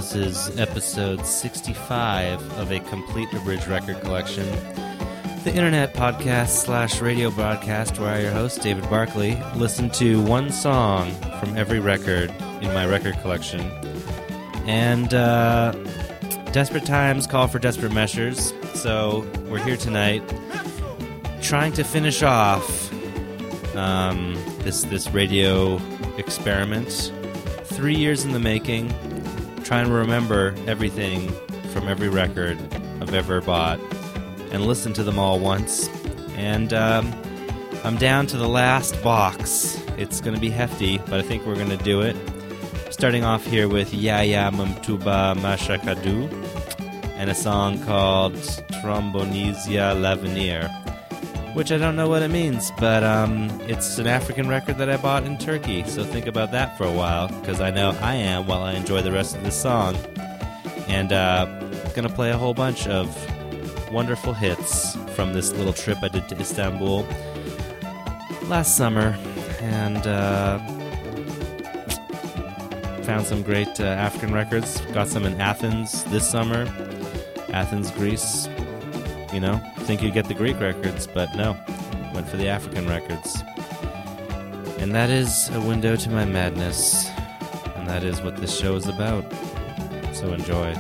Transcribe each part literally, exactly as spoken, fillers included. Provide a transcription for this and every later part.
This is episode sixty-five of a complete abridged record collection, the internet podcast slash radio broadcast where I, your host, David Barkley, listen to one song from every record in my record collection. And uh, desperate times call for desperate measures, so we're here tonight trying to finish off um, this this radio experiment. Three years in the making, trying to remember everything from every record I've ever bought and listen to them all once. And um, I'm down to the last box. It's going to be hefty, but I think we're going to do it. Starting off here with Yaya Mamtuba Mashakadu and a song called Trombonisia L'Avenir, which I don't know what it means, but um, it's an African record that I bought in Turkey, so think about that for a while, because I know I am while I enjoy the rest of this song. And uh, going to play a whole bunch of wonderful hits from this little trip I did to Istanbul last summer, and uh, found some great uh, African records. Got some in Athens this summer, Athens, Greece. You know, think you'd get the Greek records, but no, went for the African records. And that is a window to my madness, and that is what this show is about. So enjoy.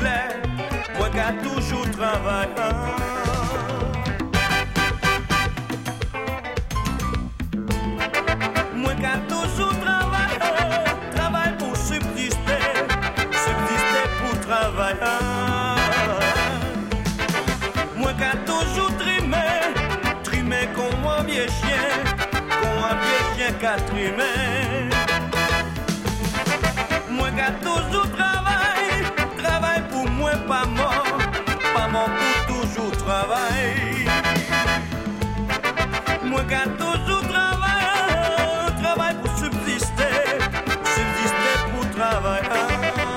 plaît, moi qui a toujours travaillé. Moi qui a toujours travaillé, travaille pour subsister, subsister pour travailler. Moi qui a toujours trimé, trimé comme un vieux chien, comme un vieux chien qui a trimé. Moi qui a toujours travaillé, travaille pour moi pas mort, pas mort pour toujours travailler. Moi qui a toujours travaillé, travaille pour subsister, subsister pour travailler.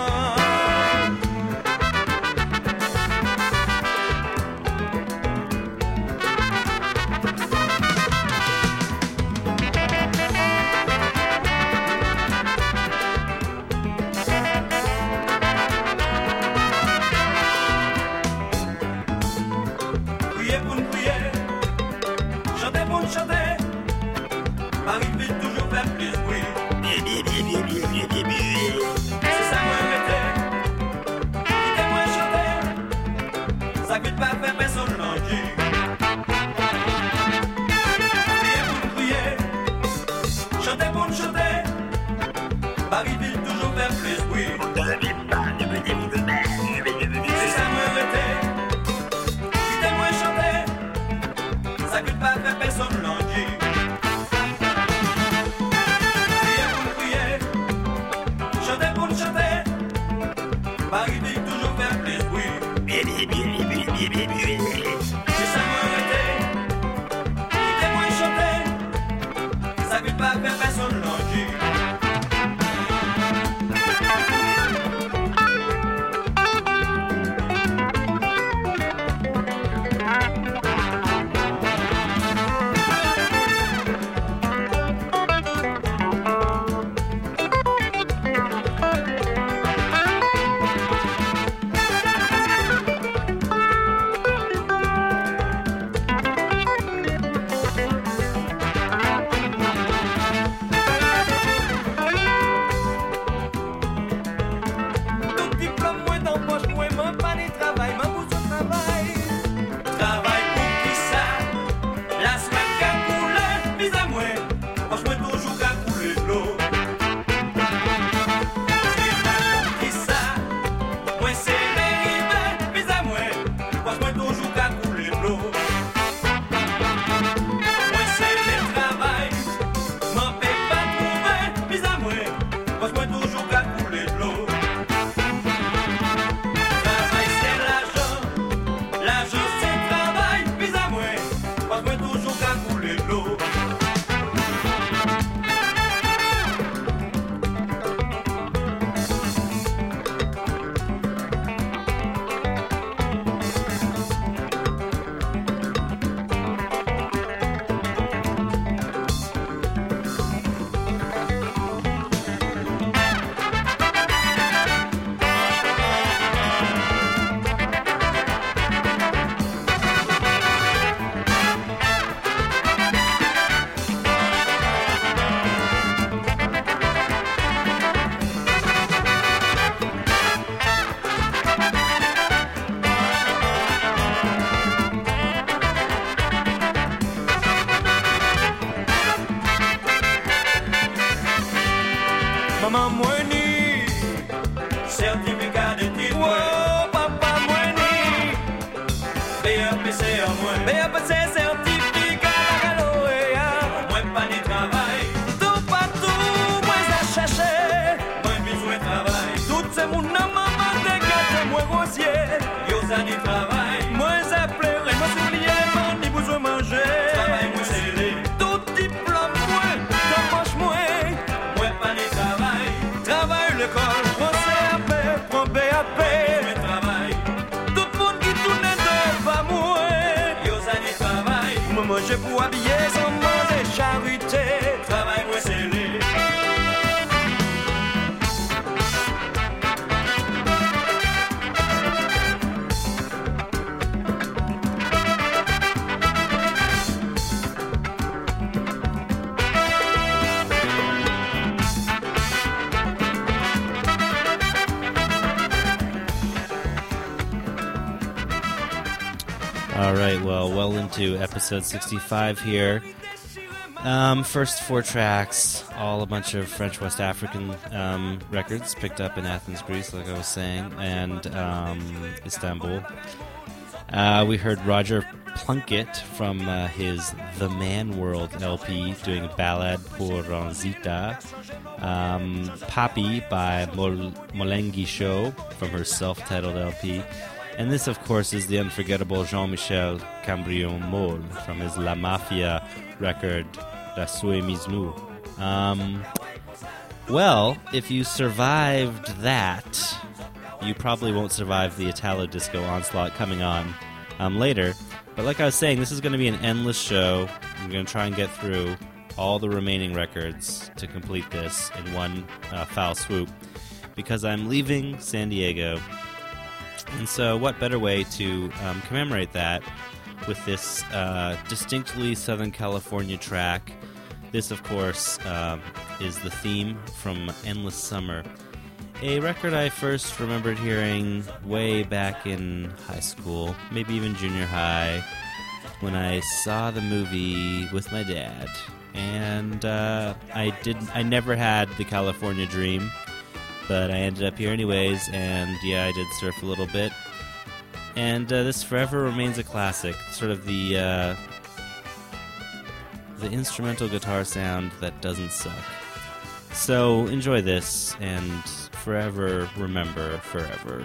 Je pour habiller sans manger charité, travail moi c'est lui. All right, well, well into episode sixty-five here. Um, first four tracks, all a bunch of French West African um, records picked up in Athens, Greece, like I was saying, and um, Istanbul. Uh, we heard Roger Plunkett from uh, his The Man World L P doing Ballade pour Ranzita. Um, Papi by Mol- Molengi Show from her self-titled L P. And this, of course, is the unforgettable Jean-Michel Cambrion Moll from his La Mafia record, La Sue Misnou. Um, well, if you survived that, you probably won't survive the Italo-disco onslaught coming on um, later. But like I was saying, this is going to be an endless show. I'm going to try and get through all the remaining records to complete this in one uh, foul swoop, because I'm leaving San Diego. And so what better way to um, commemorate that with this uh, distinctly Southern California track. This, of course, um, is the theme from Endless Summer, a record I first remembered hearing way back in high school, maybe even junior high, when I saw the movie with my dad. And uh, I did. I never had the California Dream, but I ended up here anyways, and yeah, I did surf a little bit. And uh, this forever remains a classic, sort of the uh, the instrumental guitar sound that doesn't suck. So enjoy this, and forever remember forever.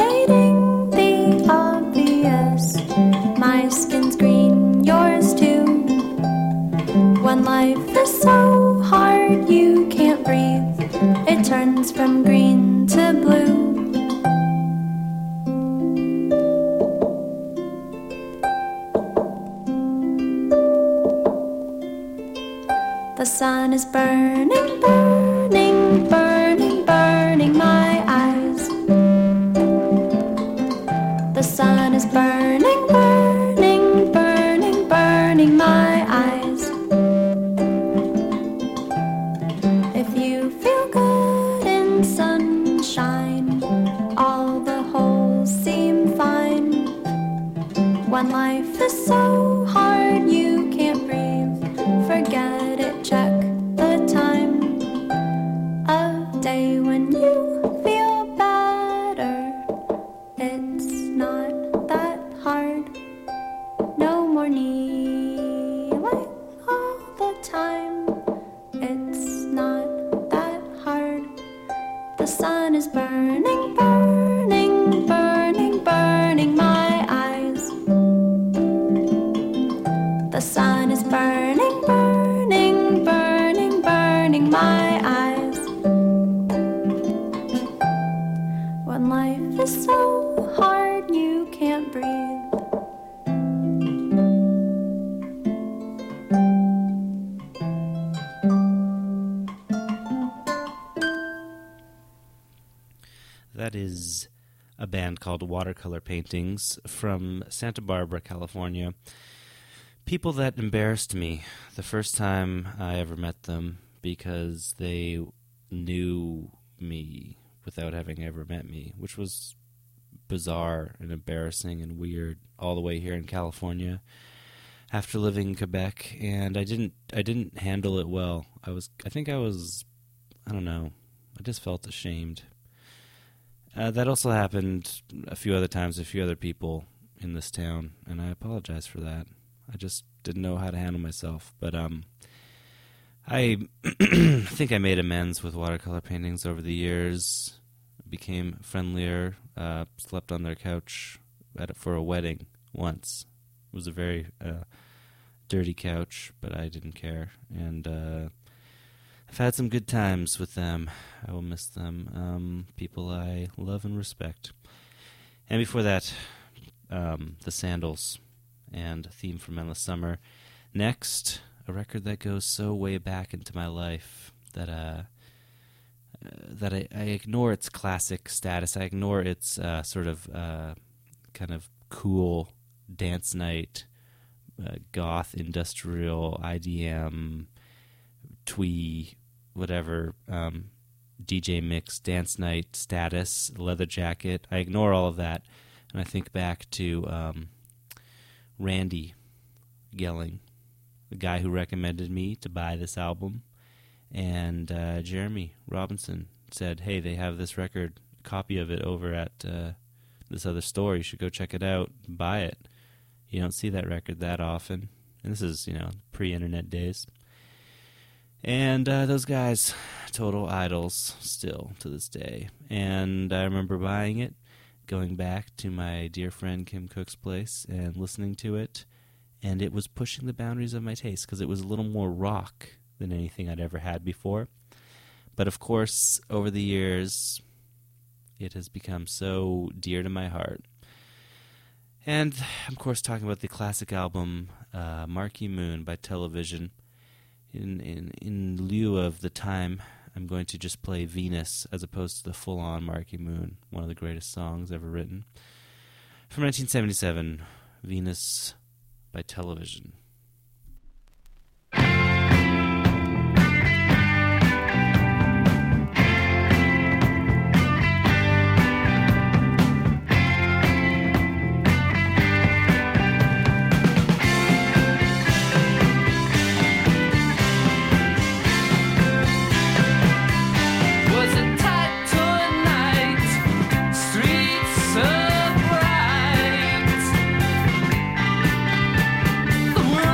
stating the obvious. My skin's green, yours too. When life is so hard you can't breathe, it turns from green to blue. The sun is burning, burning, burning, burning my eyes. The sun is burning, burning, burning, burning my eyes. If you feel good in sunshine, all the holes seem fine. When life is so hard you can't breathe, forget it, check the time of day when you feel better. It's not that hard, no more kneeling all the time. It's not that hard. The sun is burning, burning, burning, burning my eyes. The sun is burning, burning, burning, burning my eyes. When life is so hard you can't breathe. That is a band called Watercolor Paintings from Santa Barbara, California. People that embarrassed me the first time I ever met them because they knew me without having ever met me, which was bizarre and embarrassing and weird all the way here in California after living in Quebec, and I didn't I didn't handle it well. I was I think I was I don't know. I just felt ashamed. Uh, that also happened a few other times, a few other people in this town, and I apologize for that. I just didn't know how to handle myself. But um, I think I made amends with Watercolor Paintings over the years, became friendlier, uh, slept on their couch at, for a wedding once. It was a very uh, dirty couch, but I didn't care. And uh, I've had some good times with them. I will miss them. Um, people I love and respect. And before that, um, The Sandals and Theme from Endless Summer. Next, a record that goes so way back into my life that uh, uh, that I, I ignore its classic status. I ignore its uh, sort of uh, kind of cool dance night, uh, goth, industrial, I D M, twee, whatever, um, D J mix, dance night status, leather jacket. I ignore all of that, and I think back to um, Randy Gelling, the guy who recommended me to buy this album, and uh, Jeremy Robinson said, hey, they have this record, a copy of it over at uh, this other store. You should go check it out and buy it. You don't see that record that often, and this is, you know, pre-internet days. And uh, those guys, total idols still to this day. And I remember buying it, going back to my dear friend Kim Cook's place and listening to it, and it was pushing the boundaries of my taste because it was a little more rock than anything I'd ever had before. But of course, over the years, it has become so dear to my heart. And of course, talking about the classic album uh, Marquee Moon by Television. In, in in lieu of the time, I'm going to just play Venus as opposed to the full-on Marquee Moon, one of the greatest songs ever written. From nineteen seventy-seven, Venus by Television. The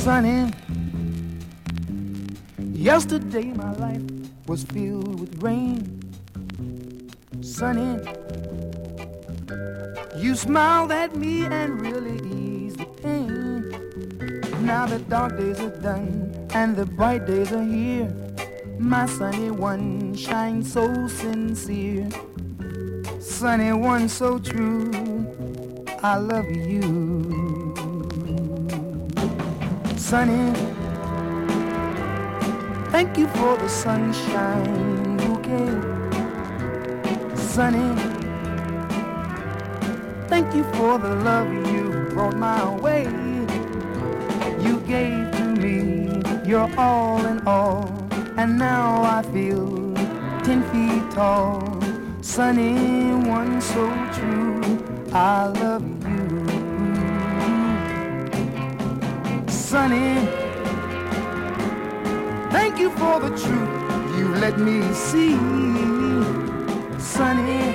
Sunny, yesterday my life was filled with rain. Sunny, you smiled at me and really eased the pain. Now the dark days are done and the bright days are here. My sunny one shines so sincere. Sunny one so true, I love you. Sunny, thank you for the sunshine bouquet. Sunny, thank you for the love you brought my way. You gave to me your all in all, and now I feel ten feet tall. Sunny one so true, I love you. Sunny, thank you for the truth you let me see. Sunny,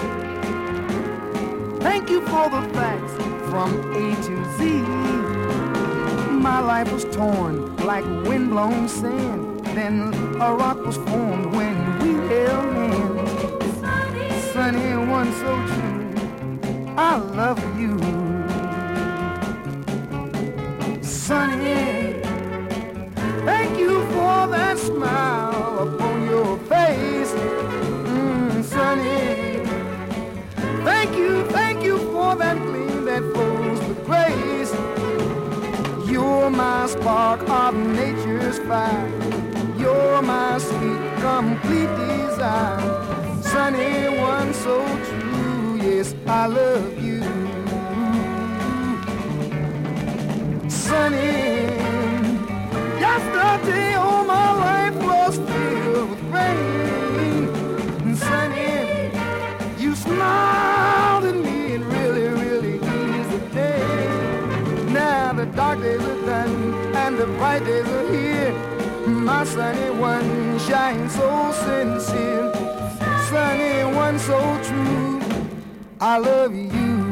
thank you for the facts from A to Z. My life was torn like windblown sand, then a rock was formed when we held hands. Sunny one so true, I love you. Sunny, thank you for that smile upon your face. Mm, Sunny, thank you, thank you for that gleam that flows with grace. You're my spark of nature's fire. You're my sweet, complete desire. Sunny one so true, yes, I love you. Sunny, yesterday all my life was filled with rain. Sunny, you smiled at me and really, really eased the day. Now the dark days are done and the bright days are here. My sunny one shines so sincere. Sunny one so true, I love you.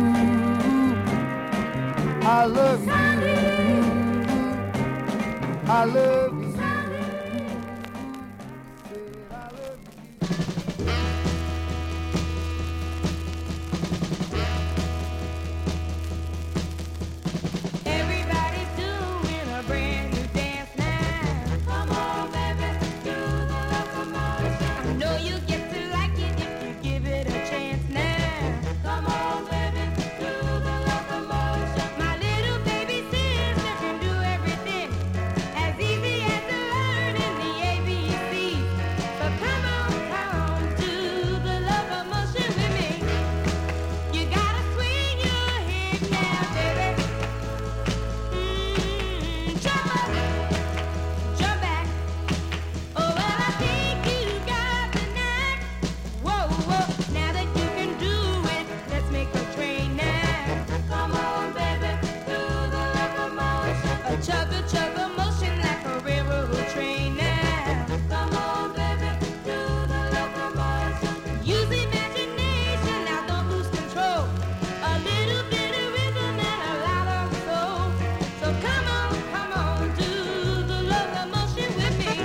I love you. I love you. Everybody's doing a brand new dance now. Come on, baby, do the locomotion. I know you get to like it if you give it a chance now. Come on, baby, do the locomotion. My little baby sister can do everything as easy as to learning the A B Cs. So come on, come on, do the locomotion with me. You gotta swing your hips now, baby. Mm, jump up, jump back. Oh, well, I think you got the knack. Whoa, whoa, now that you can do it, let's make a train now. Come on, baby, do the locomotion. A chugga chugga motion like a railroad train now. Come on, baby, do the locomotion. Use imagination, now don't lose control. A little bit of rhythm and a lot of soul. So come on, come on, do the locomotion with me.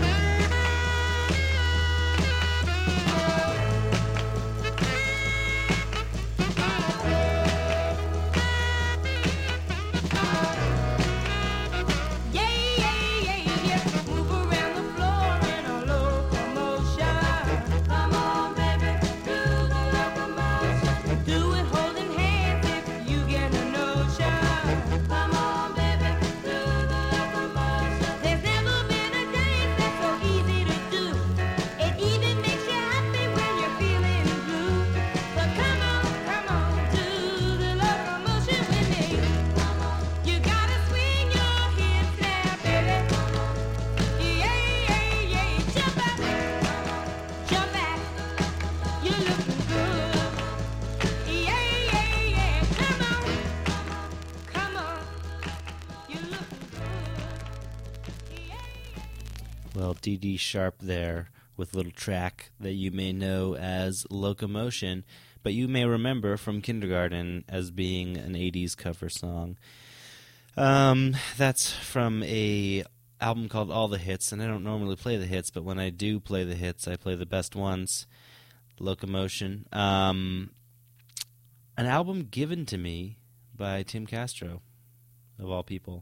Yeah, yeah, yeah, yeah. Move around the floor in a locomotion. Come on, baby, do the locomotion. Do it holding hands if you get a notion. Come on, baby, do the locomotion. There's never been a dance that's so easy to do. It even makes you happy when you're feeling blue. So come on, come on, do the locomotion with me. You gotta swing your hips now, baby. Yeah, yeah, yeah. Jump up, jump back. You're looking good. Yeah, yeah, yeah. Come on, come on. You're looking good. Yeah, yeah. Well, D D Sharp there with a little track that you may know as Locomotion, but you may remember from kindergarten as being an eighties cover song. Um, that's from a album called All the Hits, and I don't normally play the hits, but when I do play the hits, I play the best ones. Locomotion. Um, an album given to me by Tim Castro, of all people.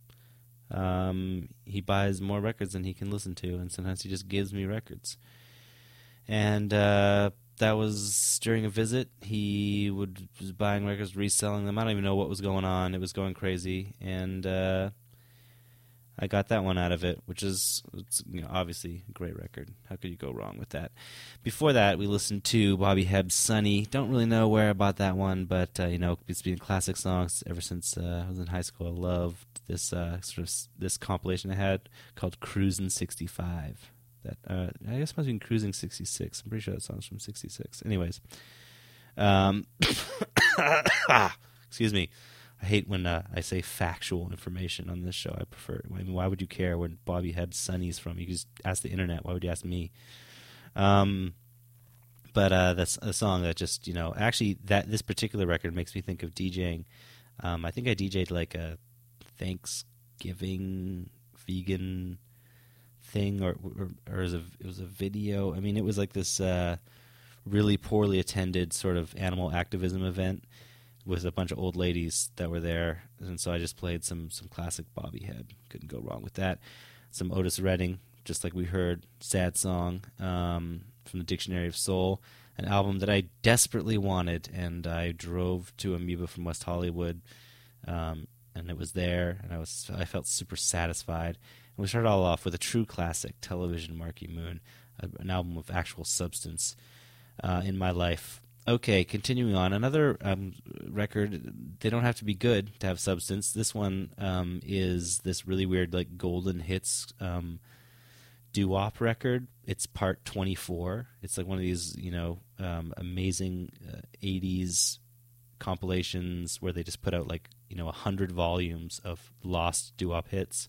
Um, he buys more records than he can listen to, and sometimes he just gives me records. And uh, that was during a visit. He would was buying records, reselling them. I don't even know what was going on. It was going crazy, and uh, I got that one out of it, which is it's, you know, obviously a great record. How could you go wrong with that? Before that, we listened to Bobby Hebb's "Sunny." Don't really know where I bought that one, but uh, you know, it's been classic songs ever since uh, I was in high school. I loved this uh, sort of s- this compilation I had called "Cruisin' sixty-five." That uh, I guess it must have been "Cruising sixty-six." I'm pretty sure that song's from sixty-six. Anyways, um, excuse me. I hate when uh, I say factual information on this show. I prefer. I mean, why would you care when Bobby Hebb's "Sunny's" from? You could just ask the internet. Why would you ask me? Um, but uh, that's a song that just, you know, actually that this particular record makes me think of DJing. Um, I think I DJ'd like a Thanksgiving vegan thing, or or, or it, was a, it was a video. I mean, it was like this uh, really poorly attended sort of animal activism event with a bunch of old ladies that were there, and so I just played some some classic Bobby Hebb. Couldn't go wrong with that. Some Otis Redding, just like we heard, "Sad Song," um, from the Dictionary of Soul, an album that I desperately wanted, and I drove to Amoeba from West Hollywood, um, and it was there, and I was I felt super satisfied. And we started all off with a true classic, "Television Marquee Moon," an album of actual substance uh, in my life. Okay, continuing on. Another um, record, they don't have to be good to have substance. This one um, is this really weird, like, golden hits um, doo-wop record. It's part twenty-four. It's like one of these, you know, um, amazing uh, eighties compilations where they just put out, like, you know, one hundred volumes of lost doo-wop hits.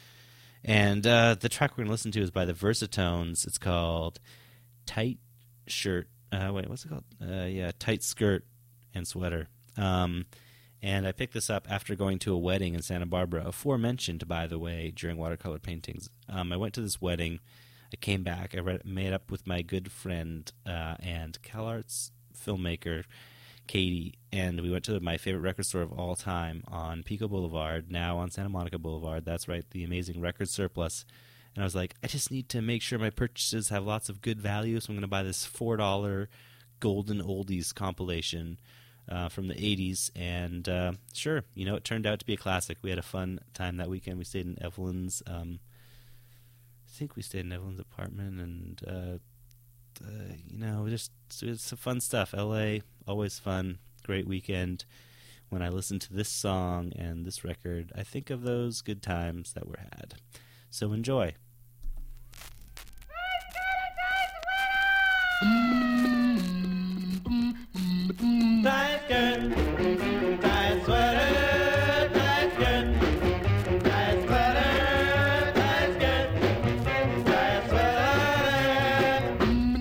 And uh, the track we're going to listen to is by the Versatones. It's called Tight Shirt. Uh, wait, what's it called? Uh, yeah, Tight Skirt and Sweater. Um, and I picked this up after going to a wedding in Santa Barbara, aforementioned, by the way, during Watercolor Paintings. Um, I went to this wedding. I came back. I read, made up with my good friend uh, and CalArts filmmaker, Katie, and we went to my favorite record store of all time on Pico Boulevard, now on Santa Monica Boulevard. That's right, the amazing Record Surplus. And I was like, I just need to make sure my purchases have lots of good value, so I'm going to buy this four dollar Golden Oldies compilation uh, from the eighties. And uh, sure, you know, it turned out to be a classic. We had a fun time that weekend. We stayed in Evelyn's, um, I think we stayed in Evelyn's apartment, and, uh, uh, you know, just it's some fun stuff. L A, always fun, great weekend. When I listen to this song and this record, I think of those good times that were had. So enjoy. Tight skirt, tight sweater, tight skirt, tight sweater, tight skirt, tight sweater.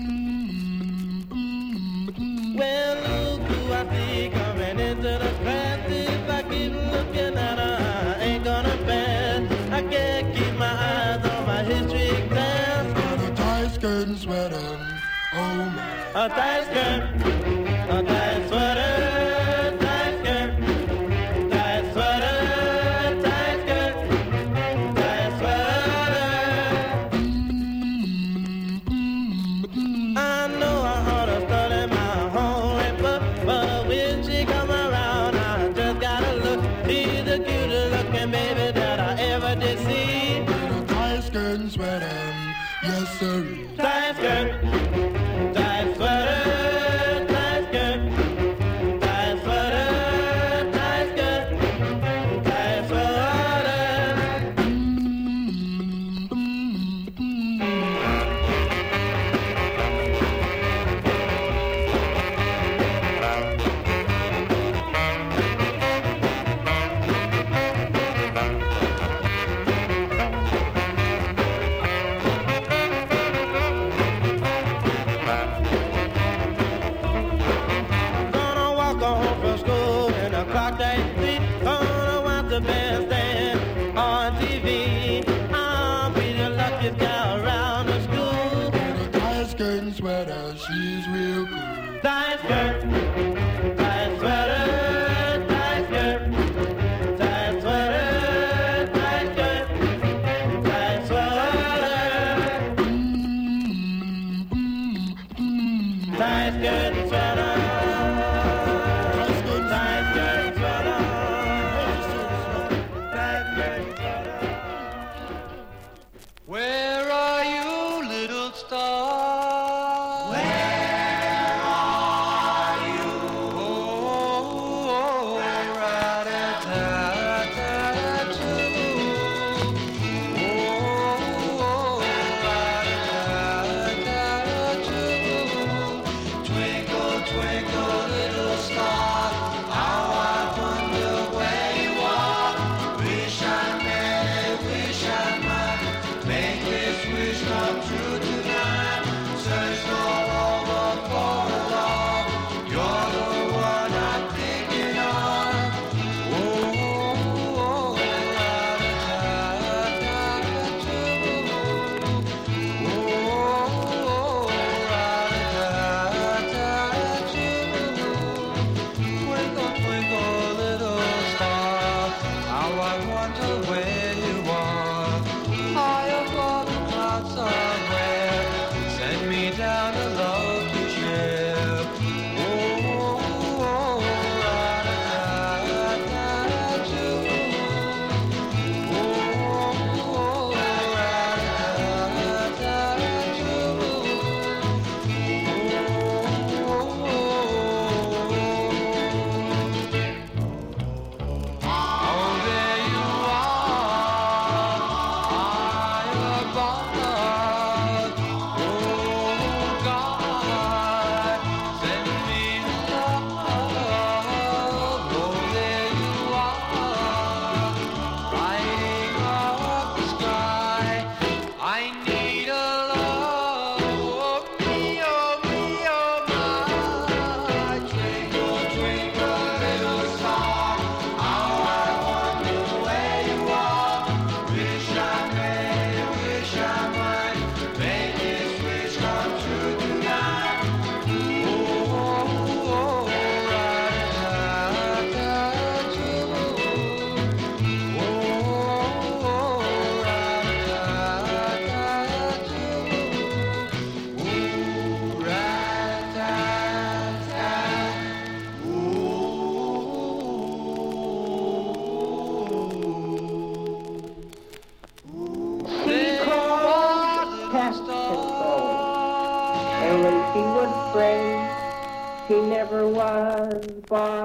Well, look who I see coming into the class. If I keep looking at her, I ain't gonna bend. I can't keep my eyes on my history class. Got a tight skirt and sweater, oh my. A tight skirt, a tight sweater, tight skirt, tight sweater, tight skirt, tight sweater. I know I ought to study my homework, but, but when she come around, I just gotta look. She's the cutest looking baby that I ever did see. Got a tight skirt and sweater, yes sir. Tight skirt, tight sweater,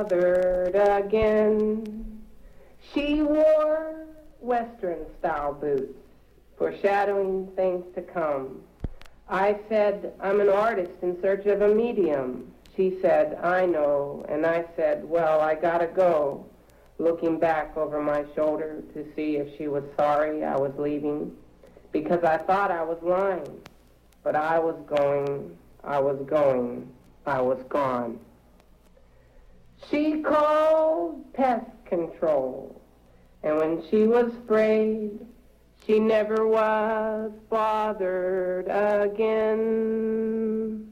bothered again. She wore Western-style boots, foreshadowing things to come. I said, I'm an artist in search of a medium. She said, I know. And I said, well, I gotta go, looking back over my shoulder to see if she was sorry I was leaving, because I thought I was lying. But I was going, I was going, I was gone. She called pest control, and when she was sprayed, she never was bothered again.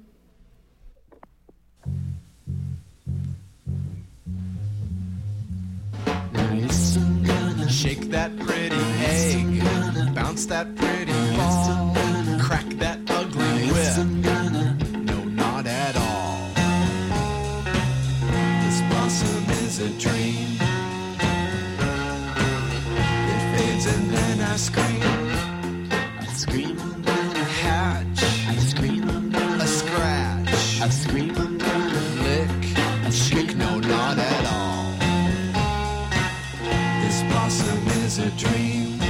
Shake that pretty egg, bounce that pretty ball, crack that ugly whip. No, not at all. This blossom is a dream. It fades and then I scream. I scream I'm gonna hatch. I scream I'm gonna scratch. I scream I'm gonna lick. I shake, no, not at all. This blossom is a dream.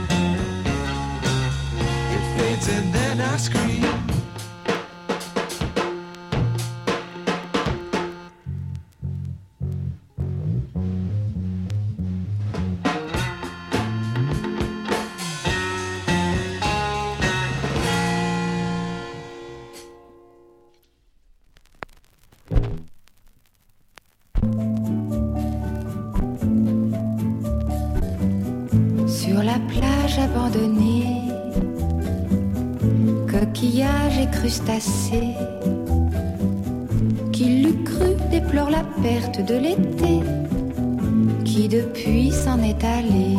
It fades and then I scream. Sur la plage abandonnée, coquillages et crustacés, qui l'eût cru déplore la perte de l'été, qui depuis s'en est allé.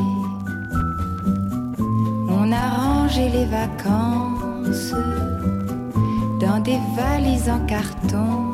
On a rangé les vacances dans des valises en carton,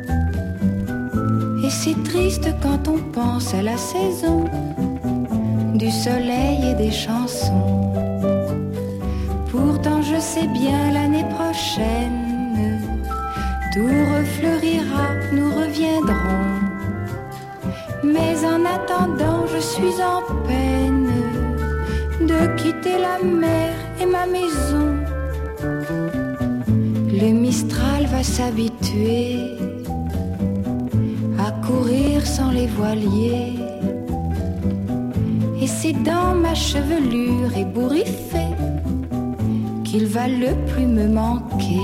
et c'est triste quand on pense à la saison du soleil et des chansons. Pourtant je sais bien l'année prochaine tout refleurira, nous reviendrons. Mais en attendant je suis en peine de quitter la mer et ma maison. Le Mistral va s'habituer à courir sans les voiliers, et c'est dans ma chevelure ébouriffée qu'il va le plus me manquer.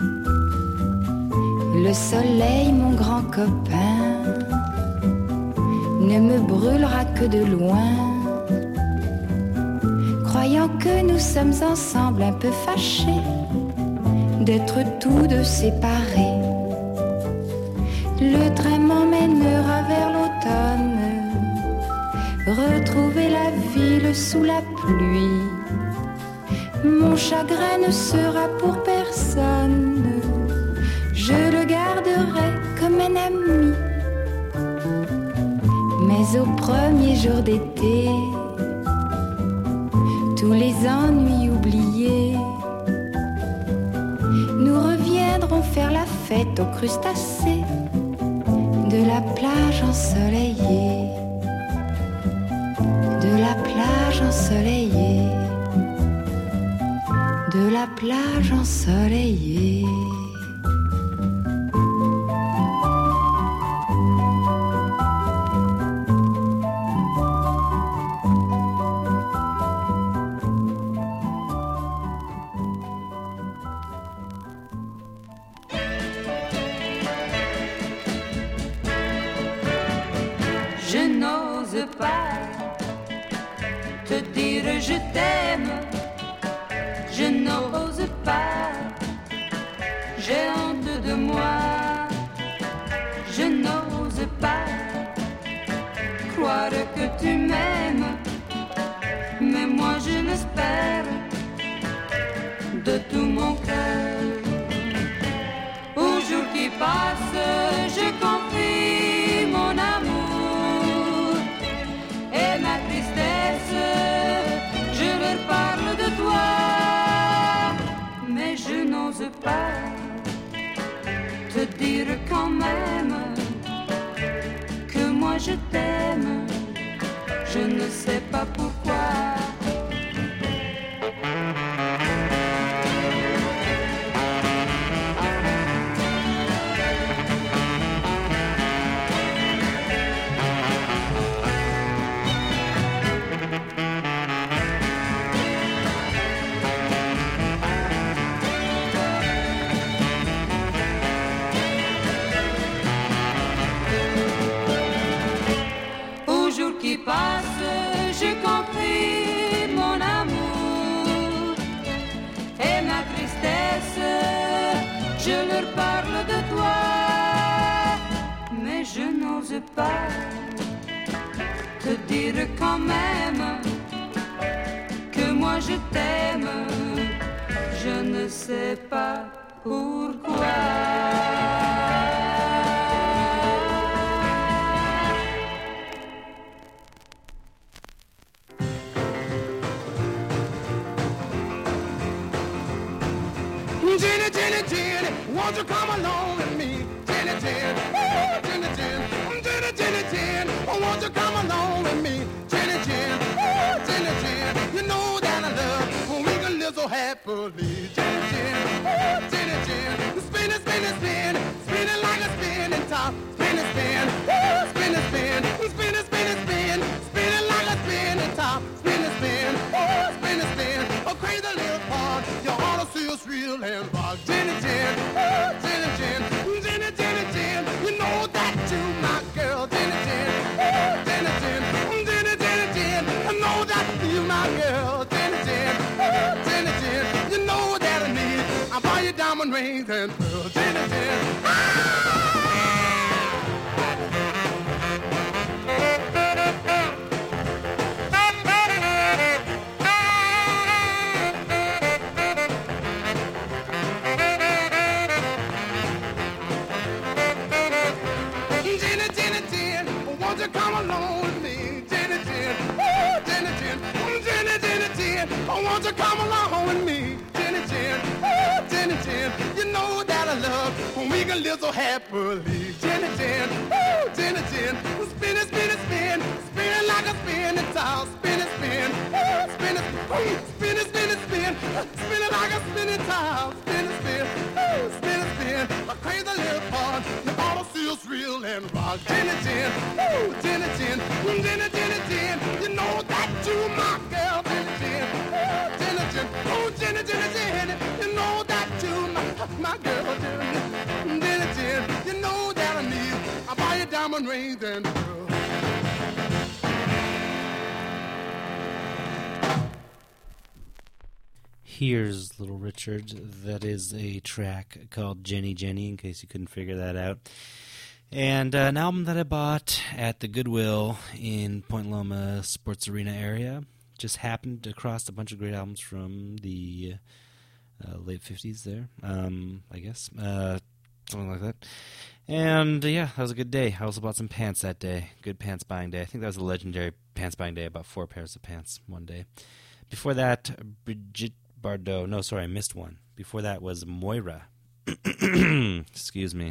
Le soleil, mon grand copain, ne me brûlera que de loin, croyant que nous sommes ensemble un peu fâchés d'être tous deux séparés. Le train m'emmènera vers l'automne, retrouver la ville sous la pluie. Mon chagrin ne sera pour personne, je le garderai comme un ami. Mais au premier jour d'été, tous les ennuis oubliés, nous reviendrons faire la fête aux crustacés de la plage ensoleillée, de la plage ensoleillée, de la plage ensoleillée. Je n'ose pas te dire je t'aime, je n'ose pas, j'ai honte de moi, je n'ose pas croire que tu m'aimes, mais moi je l'espère de tout mon cœur. Au jour qui passe, je confie mon amour et ma tristesse, je leur parle de toi, mais je n'ose pas te dire quand même que moi je t'aime, je ne sais pas pourquoi. Au jour qui passe, j'ai compris mon amour et ma tristesse, je leur parle de toi, mais je n'ose pas te dire quand même que moi je t'aime, je ne sais pas pourquoi. Jenny, Jenny, Jenny, won't you come along with me? Jenny, Jenny, oh, Jenny, Jenny, Jenny, Jenny, Jenny, oh, won't you come along with me? Jenny, Jenny, oh, Jenny, Jenny, you know that I love when we can live so happily. Jenny, Jenny, oh, Jenny, Jenny, spin it, spin it, spin it, spin it like a spinning top. Spin it, spin, oh, spin it, spin, spin it, spin it, spin, spin it like a spinning top. Spin it, spin, oh, spin it, spin, a crazy little part. You ought to see us real and rock. Jenny, Jenny, oh, Jenny, Jenny, Jenny, Jenny, Jenny, you know that you my girl. Jenny, Jenny, oh, Jenny, Jenny, Jenny, Jenny, Jenny, I know that you my girl. Jenny, Jenny, oh, Jenny, Jenny, you know that I need. I buy you diamond rings and pearls. Jenny, Jenny. Jenny, Jenny, Jenny, won't you come along with me? Jenny, Jenny, oh, Jenny, Jenny, Jenny, Jenny, Jenny, oh, won't you come along with me? Jenny, Jenny, oh, Jenny, Jenny, you know that I love when we can live so happily. Jenny, Jenny, oh, Jenny, Jenny, spin it, spin it, spin, spin it like a spinning top. Spin it, spin, oh, spin it, oh, spin it, spin it, spin, spin it like a spinning top. Spin it, spin, oh, spin it, spin, a crazy little part. You ought to see us real and rock. Jenny, Jenny, oh, Jenny, Jenny, Jenny, Jenny, Jenny, you know that you my girl. Jenny, Jenny, oh, Jenny, Jenny, oh, Jenny, Jenny, Jenny, you know that you my, my girl. Jenny, Jenny, Jenny, you know that I need. I buy you diamond rings and pearls. Here's Little Richard. That is a track called Jenny Jenny, in case you couldn't figure that out. And uh, an album that I bought at the Goodwill in Point Loma Sports Arena area. Just happened across a bunch of great albums from the uh, late fifties there, um, I guess. Uh, something like that. And uh, yeah, that was a good day. I also bought some pants that day. Good pants buying day. I think that was a legendary pants buying day. I bought four pairs of pants one day. Before that, Brigitte Bardot. No, sorry, I missed one. Before that was Moira. Excuse me.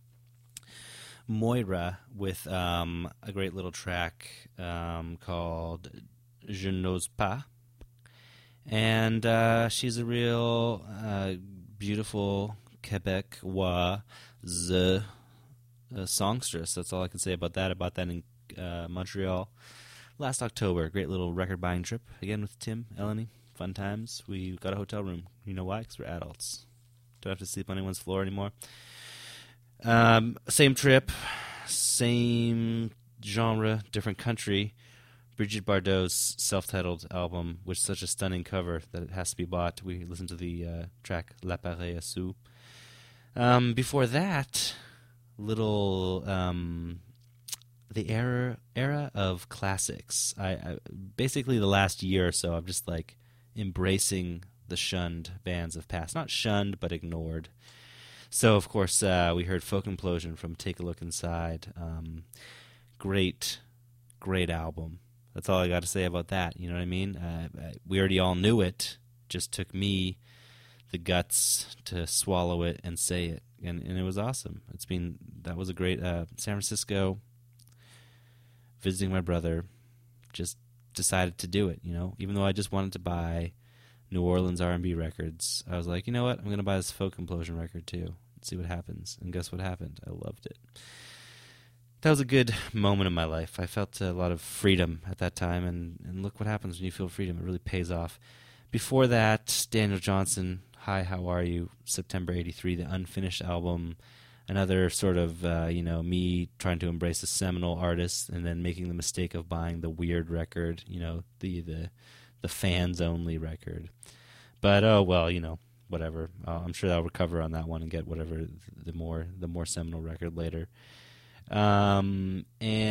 Moira with um, a great little track um, called Je n'ose pas. And uh, she's a real uh, beautiful Quebecoise uh, songstress. That's all I can say about that. I bought that in uh, Montreal last October. Great little record buying trip. Again with Tim, Eleni. Fun times. We got a hotel room. You know why? Because we're adults. Don't have to sleep on anyone's floor anymore. Um, same trip, same genre, different country. Brigitte Bardot's self-titled album, which is such a stunning cover that it has to be bought. We listened to the uh, track L'Appareil à Sous. Um, before that, little um, the era era of classics. I, I basically the last year or so, I'm just like embracing the shunned bands of past. Not shunned, but ignored. So, of course, uh, we heard Folk Implosion from Take a Look Inside. Um, great, great album. That's all I got to say about that. You know what I mean? Uh, we already all knew it. Just took me the guts to swallow it and say it, and, and it was awesome. It's been that was a great uh, San Francisco visiting my brother, just decided to do it, you know. Even though I just wanted to buy New Orleans R and B records, I was like, you know what, I'm going to buy this Folk Implosion record too and see what happens. And guess what happened? I loved it. That was a good moment in my life. I felt a lot of freedom at that time, and, and look what happens when you feel freedom. It really pays off. Before that, Daniel Johnson, Hi, How Are You, September eighty-three, the Unfinished album, another sort of, uh, you know, me trying to embrace a seminal artist and then making the mistake of buying the weird record, you know, the the, the fans-only record. But, oh, well, you know, whatever. Uh, I'm sure I'll recover on that one and get whatever the more the more seminal record later. Um,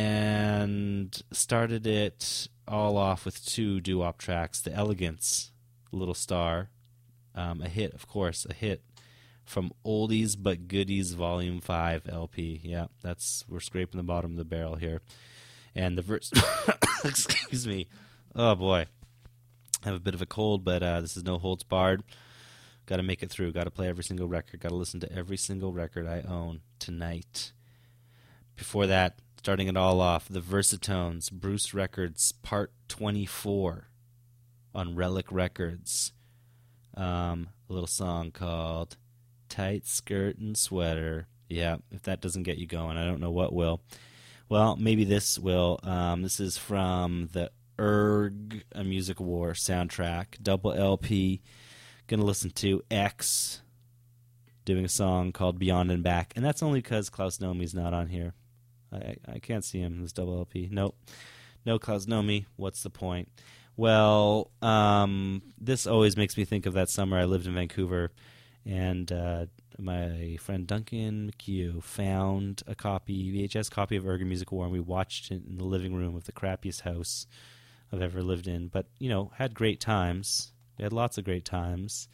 and started it all off with two doo-wop tracks, The Elegance, Little Star, um, a hit, of course, a hit from Oldies But Goodies Volume five L P. Yeah, that's, we're scraping the bottom of the barrel here. And the verse, excuse me, oh boy, I have a bit of a cold, but uh, this is No Holds Barred. Got to make it through, got to play every single record, got to listen to every single record I own tonight. Before that, starting it all off, the Versatones, Bruce Records, Part twenty-four on Relic Records. Um, a little song called Tight Skirt and Sweater. Yeah, if that doesn't get you going, I don't know what will. Well, maybe this will. Um, this is from the Erg, A Music War soundtrack, double L P. Gonna listen to X doing a song called Beyond and Back, and that's only because Klaus Nomi's not on here. I, I can't see him in this double L P. Nope. No Klaus Nomi. What's the point? Well, um, this always makes me think of that summer I lived in Vancouver, and uh, my friend Duncan McHugh found a copy, V H S copy of Erg Music War, and we watched it in the living room of the crappiest house I've ever lived in. But, you know, had great times. We had lots of great times.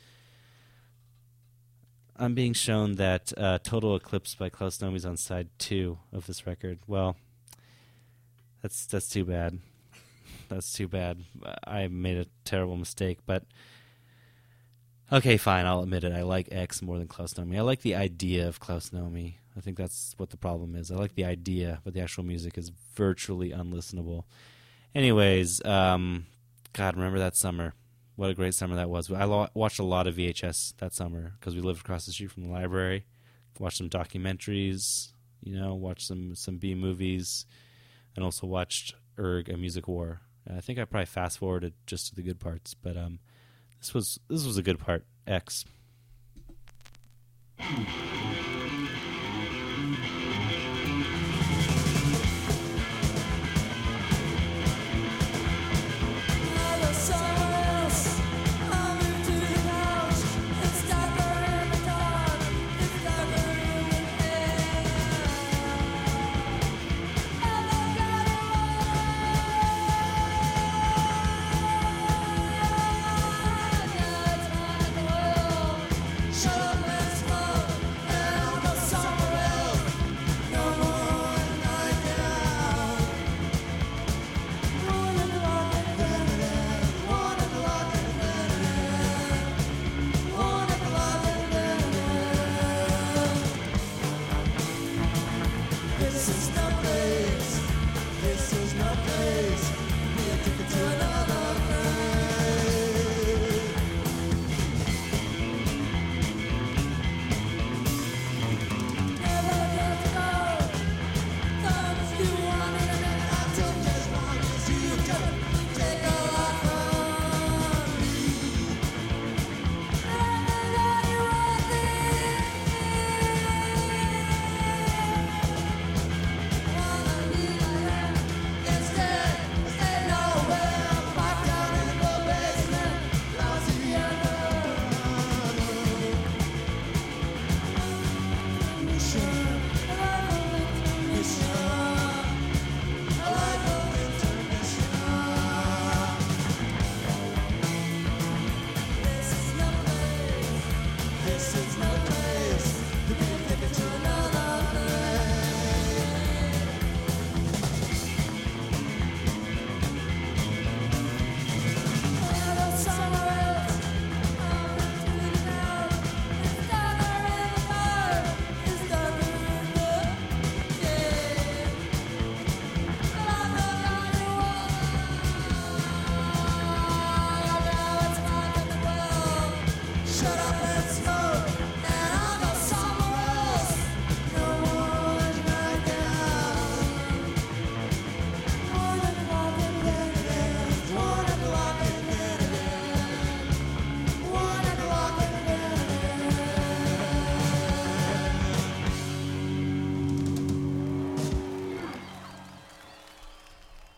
I'm being shown that uh, Total Eclipse by Klaus Nomi's on side two of this record. Well, that's that's too bad. That's too bad. I made a terrible mistake, but okay, fine, I'll admit it. I like X more than Klaus Nomi. I like the idea of Klaus Nomi. I think that's what the problem is. I like the idea, but the actual music is virtually unlistenable. Anyways, um, God, remember that summer. What a great summer that was. I lo- watched a lot of V H S that summer because we lived across the street from the library. Watched some documentaries, you know, watched some, some B-movies, and also watched Erg, A Music War. And I think I probably fast-forwarded just to the good parts, but um, this was this was a good part. X. Shut up and smoke.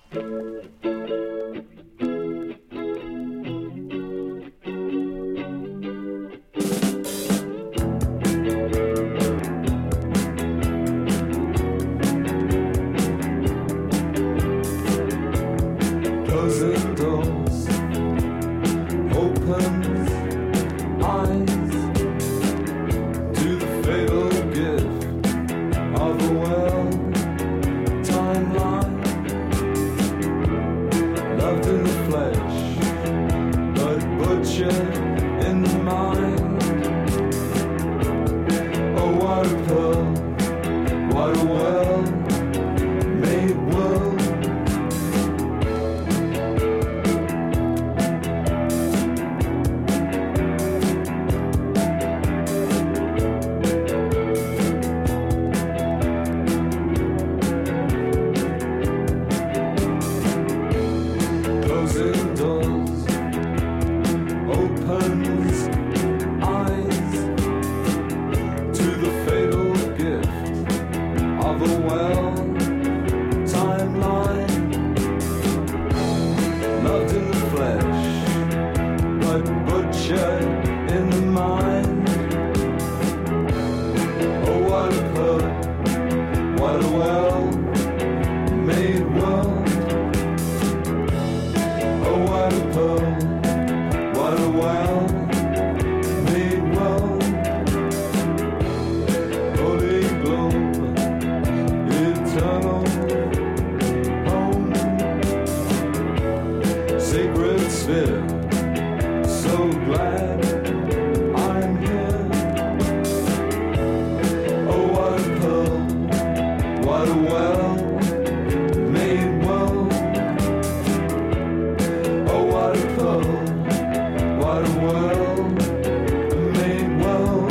Closing doors, opens eyes to the fatal gift of a well timeline. Loved in the flesh, but butchered in the mind. Oh, what a pearl, what a well-made world. Closing doors, opens eyes to the fatal gift of a well timeline. Loved in the flesh, but butchered in the mind. Oh, what a pearl, what a well-made world. Oh, what a pearl, what a well-made world. Holy globe, eternal home. Sacred sphere, so glad I'm here. Oh, what a pearl, what a well-made world. Oh, what a pearl, what a well-made world.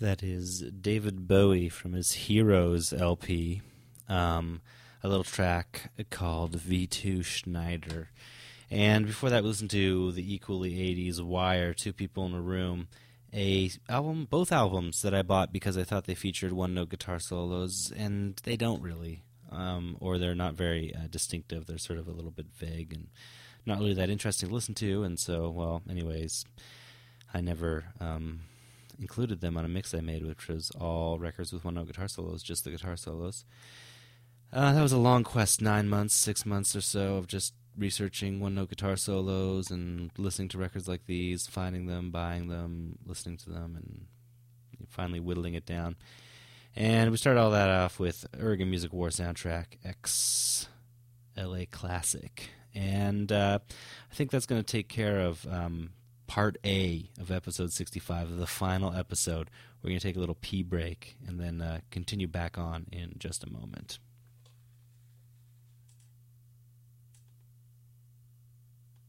That is David Bowie from his Heroes L P, um, a little track called V two Schneider. And before that, we listened to the equally eighties Wire, Two People in a Room, a album, both albums that I bought because I thought they featured one-note guitar solos, and they don't really, um, or they're not very uh, distinctive. They're sort of a little bit vague and not really that interesting to listen to, and so, well, anyways, I never... Um, included them on a mix I made, which was all records with one-note guitar solos, just the guitar solos. Uh, that was a long quest, nine months, six months or so of just researching one-note guitar solos and listening to records like these, finding them, buying them, listening to them, and finally whittling it down. And we started all that off with Oregon Music War Soundtrack X L A Classic. And uh, I think that's going to take care of... Um, Part A of episode sixty-five, the final episode. We're going to take a little pee break and then uh, continue back on in just a moment.